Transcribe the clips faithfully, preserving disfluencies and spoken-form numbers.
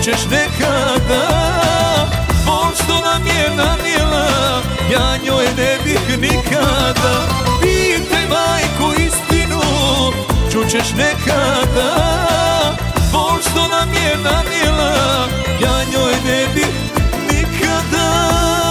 čućeš nekada. Bol što nam je nanijela, ja njoj ne bih nikada. Pitaj majku istinu, čućeš nekada. Bol što nam je nanijela, ja njoj ne bih nikada.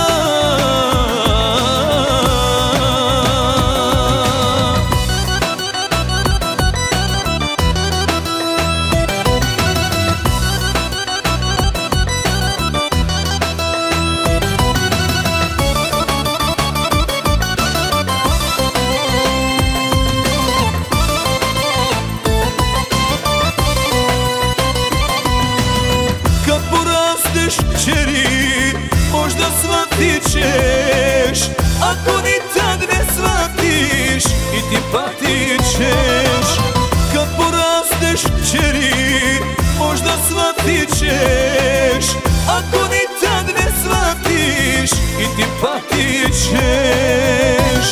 Čeri, možda shvatit ćeš, ako ni tad ne shvatiš i ti patit ćeš. Kad porasteš čeri, možda shvatit ćeš, ako ni tad ne shvatiš i ti patit ćeš.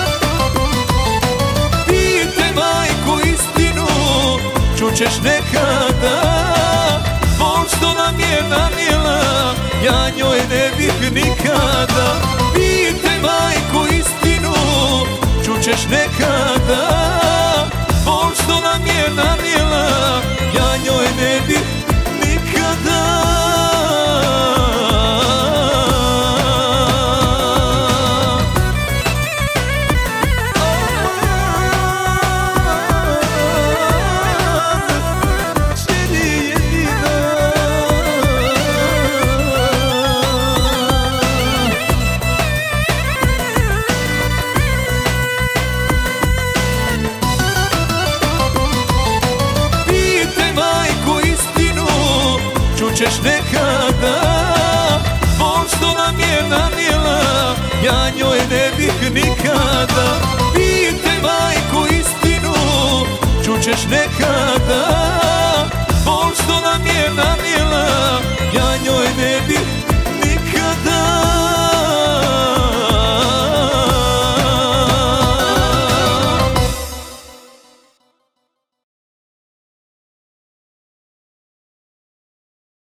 Pitaj majku istinu, čućeš nekada. Bol što nam je nanijela, ja njoj ne bih nikada. Pitaj majku istinu, čućeš nekada. Bol što nam je nanijela, ja njoj ne bih nikada. Čućeš nekada. Bol što nam je nanijela, ja njoj ne bih nikada. Pitaj majku istinu, čućeš nekada.